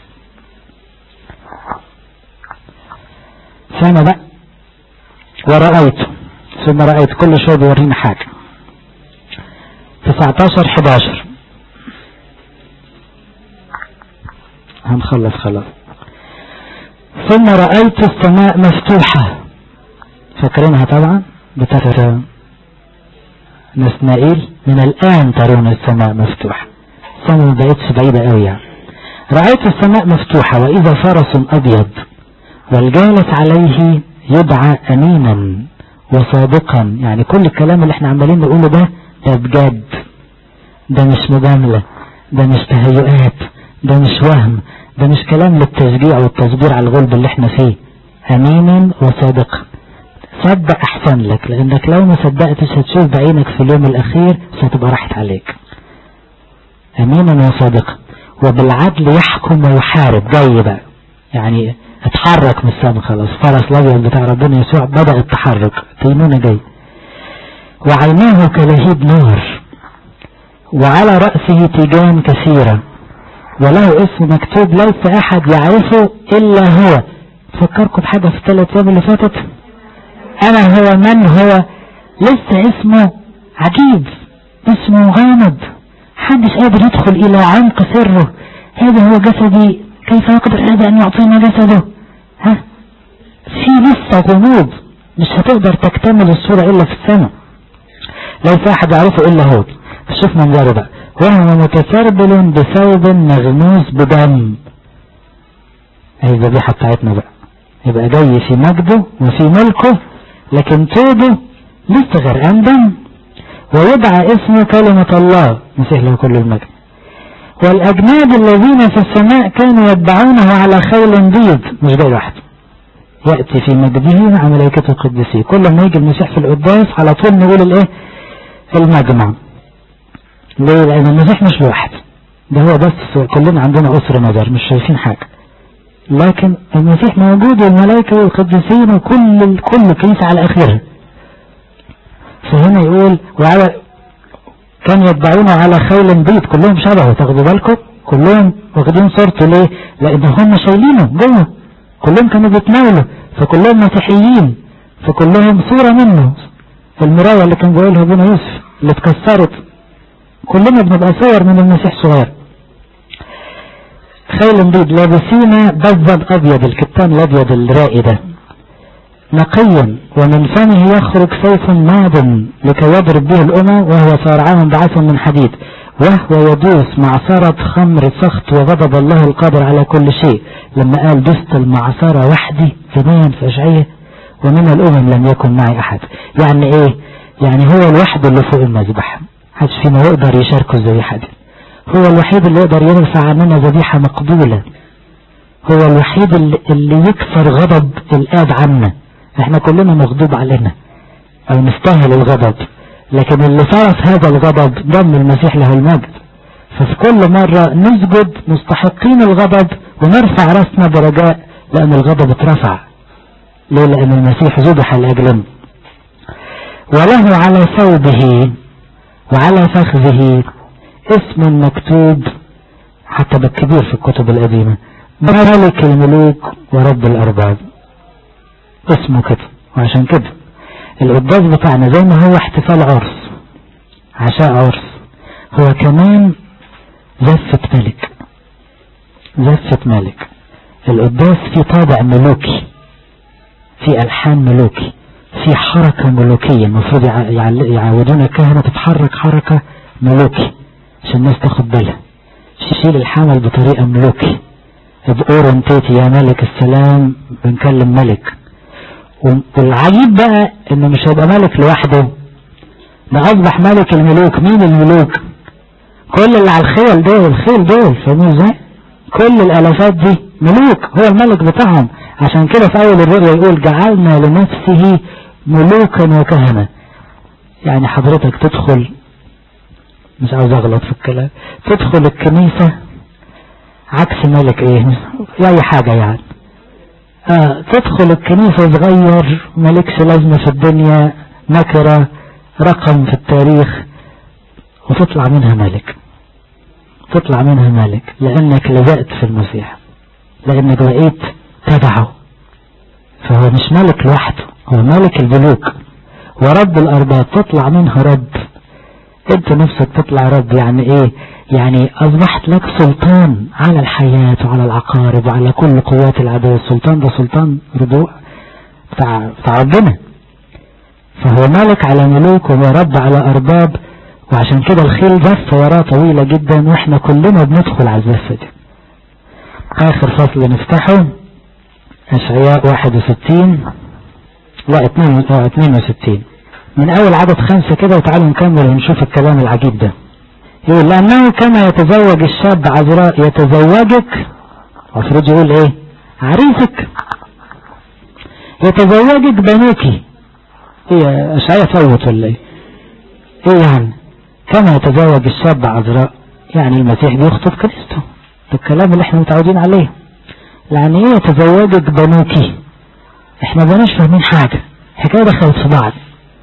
سنة بقى ورأيت، ثم رأيت كل شوية بيورينا حاجة. تسعتاشر حداشر هنخلص خلاص. ثم رأيت السماء مفتوحة، فاكرينها طبعا بتاعت نسنائيل، من الآن ترون السماء مفتوحة، السماء ما بقتش بعيدة قوي يعني. رأيت السماء مفتوحة وإذا فرس أبيض والجالس عليه يدعى أمينا وصادقا. يعني كل الكلام اللي احنا عمالين نقوله ده ده بجد، ده مش مجاملة، ده مش تهيؤات، ده مش وهم، ده مش كلام للتشجيع والتصبير على الغلب اللي احنا فيه. أمينا وصادقا، صدق أحسن لك، لأنك لو ما صدقتش هتشوف بعينك في اليوم الأخير ستبقى راحت عليك. أمينا وصادقا وبالعدل يحكم ويحارب. جاي بقى يعني اتحرك من السماء خلاص، فرس الأبيض بتاع ربنا يسوع بدأ التحرك، تيمونة جاي. وعيناه كلهيب نار وعلى رأسه تيجان كثيرة وله اسم مكتوب ليس أحد يعرفه إلا هو. تفكركم بحاجة في الثلاث أيام اللي فاتت؟ أنا هو من هو، لسه اسمه عجيب، اسمه غامض، محدش قادر يدخل إلى عمق سره. هذا هو جسدي، كيف يقدر هذا أن يعطينا جسده؟ ها، في لسه غموض، مش هتقدر تكتمل الصورة إلا في السماء. ليس أحد يعرفه إلا هو. شوف منظره بقى، وهو متسربل بثوب مغموس بدم. هي الذبيحة بتاعتنا بقى، يبقى جاي في مجده وفي ملكه، لكن توبه لسه غرقان دم. ويدعى اسمه كلمة الله، مسيح له كل المجد. والأجناد الذين في السماء كانوا يتبعونه على خيل بيض، مش جاي لوحده، يأتي في مجده مع ملائكته القديسين. كل ما يجي المسيح في القداس على طول نقول الايه؟ المجمع. ليه؟ لأن المسيح مش لوحده، ده هو بس، كلنا عندنا أسر نظر مش شايفين حاجة، لكن المسيح موجود والملائكة والقديسين وكل كل كنيسة على آخرها. فهنا يقول وعلى كان يتبعونه على خيل بيض، كلهم شبهه، تاخدوا بالكم كلهم واخدين صورته. ليه؟ لأن هم شايلينه جوه، كلهم كانوا بيتناولوا، فكلهم مسيحيين، فكلهم صورة منه. المراية اللي كان بيقولها ابونا يوسف اللي اتكسرت، كلنا بنبقى صور من المسيح صغير. خيل بيض لابسين بزد أبيض، الكتان الأبيض الرائي ده، نقيا ومن فمه يخرج سيف ماض لكي يضرب به الأمم وهو صارعهم بعصا من حديد، وهو يدوس معصرة خمر سخط وغضب الله القادر على كل شيء. لما قال دست المعصرة وحدي زمان في أشعية ومن الأمم لم يكن معي أحد. يعني إيه؟ يعني هو الوحيد اللي فوق المذبح، محدش فينا يقدر يشاركه الذبيحة دي، هو الوحيد اللي يقدر يرفع عننا ذبيحة مقبولة، هو الوحيد اللي, اللي يكسر غضب الآب عنا. احنا كلنا مغضوب علينا او نستاهل الغضب، لكن اللي صرف هذا الغضب دم المسيح له المجد. ففي كل مرة نسجد مستحقين الغضب ونرفع رأسنا برجاء، لأن الغضب اترفع. ليه؟ لأن المسيح ذبح لأجلنا. وله على ثوبه وعلى فخذه اسم مكتوب، حتى بالكبير في الكتب القديمة، ملك الملوك ورب الأرباب. اسمه كده. وعشان كده القداس بتاعنا زي ما هو احتفال عرس، عشاء عرس، هو كمان زفة ملك. زفة ملك. القداس فيه طابع ملوكي، في ألحان ملوكي، في حركة ملوكية. المفروض يعودون الكهنة تتحرك حركة ملوكي عشان الناس تاخد بالها. شيل الحمل بطريقة ملوكي، بأورنتيتي يا ملك السلام، بنكلم ملك. والعجيب بقى انه مش هيبقى ملك لوحده، ده اصبح ملك الملوك. مين الملوك؟ كل اللي على الخيل دول، الخيل دول فاهمين ازاي؟ كل الالافات دي ملوك، هو الملك بتاعهم. عشان كده في اول الرؤيا يقول جعلنا لنفسه ملوكا وكهنة. يعني حضرتك تدخل، مش عاوز اغلط في الكلام، تدخل الكنيسة عكس ملك ايه، اي حاجة يعني. آه تدخل الكنيسة صغير، ملكش لازمة في الدنيا، نكرة، رقم في التاريخ، وتطلع منها ملك. تطلع منها ملك لانك لزقت في المسيح، لانك بقيت تبعه. فهو مش ملك لوحده، هو ملك الملوك ورب الارباب. تطلع منها رب، انت نفسك تطلع رب. يعني ايه؟ يعني اصبحت لك سلطان على الحياة وعلى العقارب وعلى كل قوات العدو. السلطان ده سلطان رجوع بتاع, بتاع ربنا. فهو ملك على ملوك ورب على ارباب. وعشان كده الخيل زفة وراه طويلة جدا، واحنا كلنا بندخل على الزفة دي. اخر فصل نفتحه اشعياء واحد وستين، لا اتنين وستين، من اول عدد خمسة كده، وتعالوا نكمل ونشوف الكلام العجيب ده. يقول لانه كما يتزوج الشاب عذراء يتزوجك، المفروض يقول ايه؟ عريسك. يتزوجك بنوكي. ايه اشعياء فوت ولا ايه؟ ايه يعني كما يتزوج الشاب عذراء؟ يعني المسيح بيخطب كنيسته، ده الكلام اللي احنا متعودين عليه. يعني ايه يتزوجك بنوكي؟ احنا مبقناش فاهمين حاجة، الحكاية دخلت في بعض.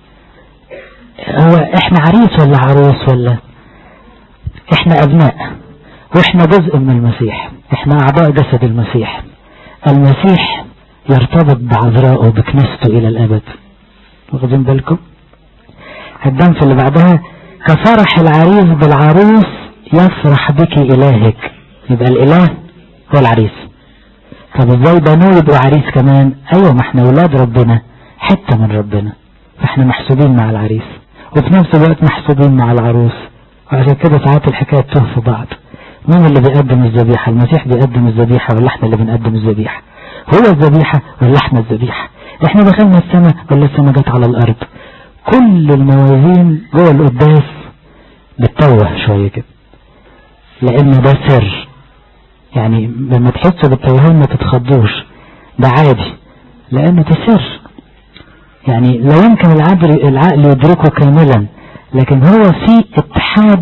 هو احنا عريس ولا عروس؟ ولا احنا ابناء، واحنا جزء من المسيح، احنا اعضاء جسد المسيح. المسيح يرتبط بعذراءه بكنيسته الى الابد. واخدين بالكم؟ الدم في اللي بعدها كفرح العريس بالعروس يفرح بك الهك. يبقى الاله هو العريس. طب ازاي بنو يبقوا عريس كمان؟ ايوه، ما احنا ولاد ربنا، حتة من ربنا، فاحنا محسوبين مع العريس وفي نفس الوقت محسوبين مع العروس. وعشان كده ساعات الحكاية تتوه في بعض. مين اللي بيقدم الذبيحة؟ المسيح بيقدم الذبيحة ولا احنا اللي بنقدم الذبيحة؟ هو الذبيحة ولا احنا الذبيحة؟ احنا دخلنا السماء ولا السماء جت على الارض؟ كل الموازين جوه القداس بتتوه شوية كده، لان ده سر. يعني لما تحسوا بالتوهان ما تتخضوش، ده عادي لانه ده سر. يعني لا يمكن العقل يدركه كاملا، لكن هو في اتحاد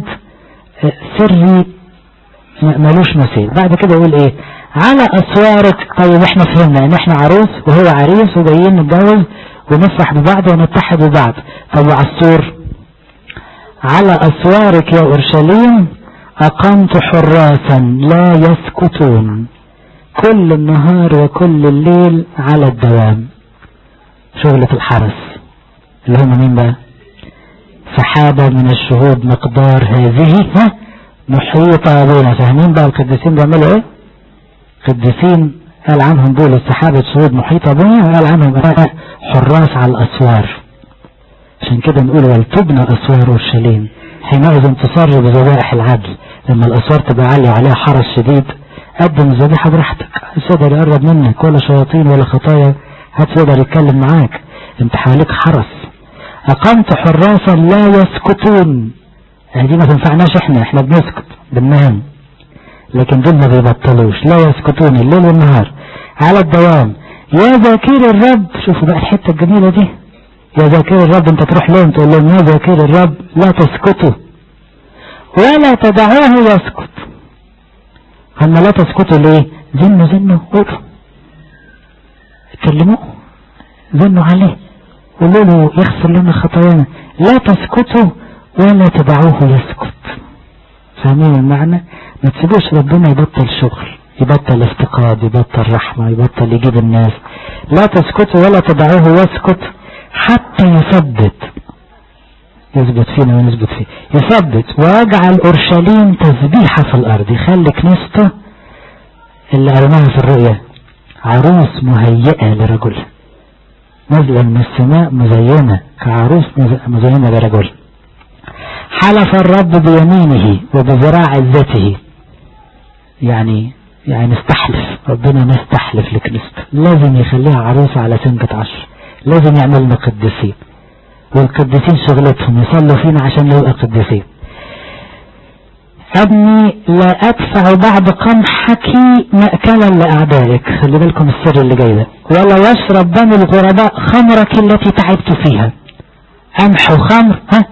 سري ملوش مثيل. بعد كده يقول ايه؟ على اسوارك. طيب احنا فهمنا ان احنا عروس وهو عريس وجايين نتجوز ونفرح ببعض ونتحد ببعض. طب على السور؟ على اسوارك يا اورشليم اقمت حراسا لا يسكتون كل النهار وكل الليل على الدوام. شغلة الحرس اللي هم مين بقى؟ سحابة من الشهود مقدار هذه ها محيطة بنا. فاهمين بقى القديسين بيعملوا ايه؟ قديسين قال عنهم دول السحابة شهود محيطة بنا، وقال عنهم حراس على الاسوار. عشان كده نقول ولتبنى اسوار اورشليم حينئذ تصر بذبائح العدل. لما الاسوار تبقى عالية وعليها حرس شديد، قدم الذبيحة براحتك، مش يقدر يقرب منك ولا شياطين ولا خطايا هات يقدر يتكلم معاك، انت حواليك حرس. اقمت حراسا لا يسكتون. دي ما تنفعناش، احنا احنا بنسكت بننام، لكن دول ما بيبطلوش، لا يسكتون الليل والنهار على الدوام. يا ذاكر الرب. شوفوا بقى الحتة الجميلة دي، يا ذاكر الرب. انت تروح لهم تقول لهم يا ذاكر الرب لا تسكتوا ولا تدعوه يسكت. هم لا تسكتوا ليه؟ زنوا زنوا وقفوا كلموه، زنوا عليه، قولوا له يغفر لنا خطايانا. لا تسكتوا ولا تدعوه يسكت. فاهمين المعنى؟ ما تسيبوش ربنا يبطل شغل، يبطل افتقاد، يبطل رحمة، يبطل يجيب الناس. لا تسكتوا ولا تدعوه يسكت حتى يثبت، يثبت فينا ونثبت فيه، يثبت ويجعل أورشليم تسبيحة في الأرض. يخلي كنيسته اللي قرناها في الرؤيا عروس مهيئة لرجل، نزلا من السماء مزينة كعروس مزينة لرجل. حلف الرب بيمينه وبذراع عزته، يعني يعني نستحلف، ربنا نستحلف لكنيسته لازم يخليها عروسة على سنجة عشر، لازم يعملنا قديسين، والقديسين شغلتهم يصلوا فينا عشان نبقى قديسين. ابني لا ادفع بعد قمحك مأكلا لأعدائك، خلي بالكم السر اللي جاي ده، ولا يشرب دم الغرباء خمرك التي تعبت فيها. قمح وخمر، ها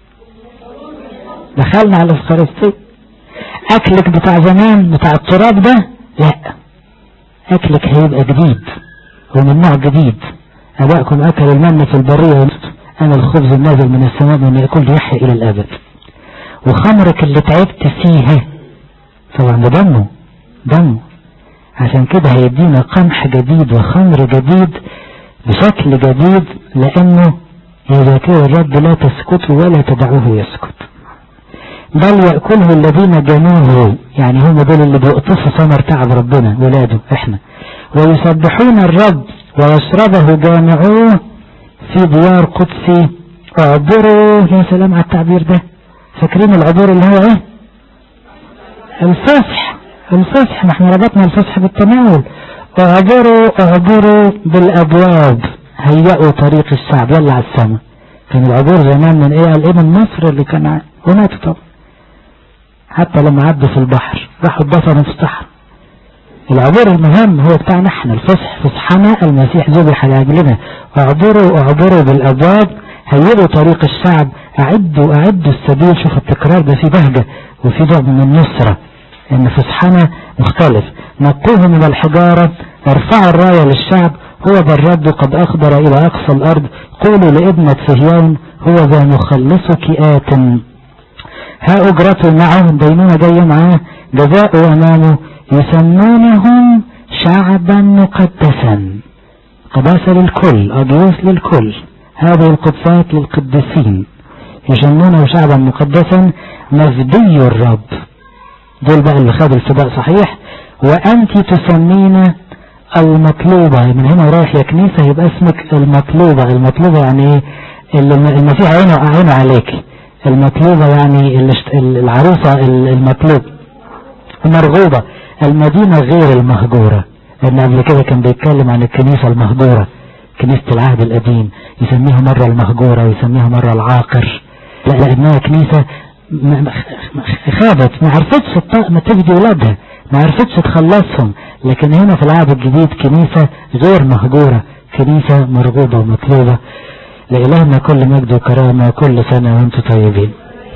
دخلنا على الفلسطين. اكلك بتاع زمان بتاع التراب ده لا، اكلك هيبقى جديد ومن نوع جديد. ابائكم اكلوا المن في البرية، انا الخبز النازل من السماء من يأكل يحيى الى الابد. وخمرك اللي تعبت فيها طبعا ده دمه دمه، عشان كده هيدينا قمح جديد وخمر جديد بشكل جديد، لانه يذكر الرب لا تسكتوا ولا تدعوه يسكت بل يأكله الذين جنوه، يعني هم دول اللي بيقطفوا ثمر تعب ربنا، ولاده احنا. ويسبحون الرب ويشربه جامعوه في ديار قدسي. اعبروا، يا سلام على التعبير ده، فاكرين العبور اللي هو ايه؟ الفصح، الفصح، ما احنا ربطنا الفصح بالتناول. اعبروا اعبروا بالابواب، هيئوا طريق الشعب، يلا على السماء. كان العبور زمان من ايه؟ قال ايه؟ من مصر اللي كان وماتوا طبعا، حتى لما عدوا في البحر راحوا اتدفنوا في الصحراء. العبور المهم هو بتاعنا احنا، الفصح، فصحنا المسيح ذبح لاجلنا. اعبروا اعبروا بالابواب، هيئوا طريق الشعب، اعدوا اعدوا السبيل. شوف التكرار ده في بهجة وفي نوع من النصرة، ان فصحنا مختلف. نقوه من الحجارة، ارفعوا الراية للشعب، هو ذا الرب قد اخبر الى اقصى الارض. قولوا لابنة صهيون هو ذا مخلصك آت، ها اجرته معه، دينونة جاية معاه، جزاء امامه. يسمونهم شعبا مقدسا، قداسة للكل، أضيوف للكل، هذه القدسات للقدسين. يسمونه شعبا مقدسا مفدي الرب، دول بقى اللي خدوا الفداء صحيح. وأنت تسمين المطلوبة، من هنا رايح يا كنيسة يبقى اسمك المطلوبة. المطلوبة يعني المسيح عينه عينه عليك. المطلوبة يعني العروسة المطلوب، مرغوبة، المدينة غير المهجورة. لأن قبل كده كان بيتكلم عن الكنيسة المهجورة، كنيسة العهد القديم، يسميها مرة المهجورة ويسميها مرة العاقر. لا لأنها كنيسة خابت، ما عرفتش ما تفدي ولادها، ما عرفتش تخلصهم. لكن هنا في العهد الجديد كنيسة غير مهجورة، كنيسة مرغوبة ومطلوبة. لإلهنا كل مجد وكرامة كل سنة وانتم طيبين.